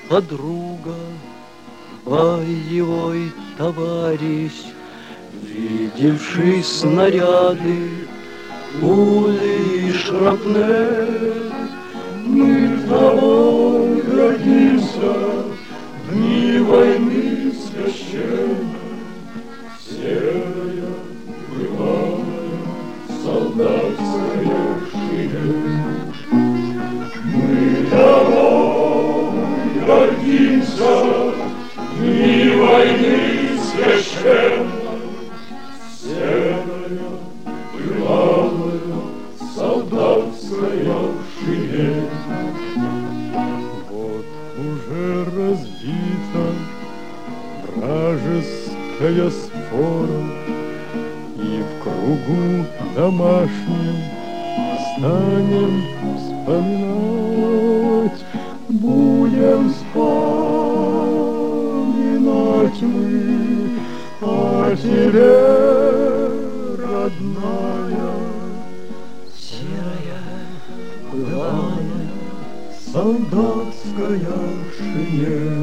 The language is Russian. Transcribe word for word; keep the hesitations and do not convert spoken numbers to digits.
подруга, боевой товарищ, видевший снаряды, пули и шрапнель. Мы тобой гордимся, дни войны священной. Серая, бывалая, солдатская шинель. Мы тобой гордимся, дни войны священной. Серая, бывалая, солдатская шинель. Вот уже разбита вражеская сфора, и в кругу домашнем станем вспоминать, будем вспоминать мы о тебе, родная. Серая, бывалая, солдатская шинель.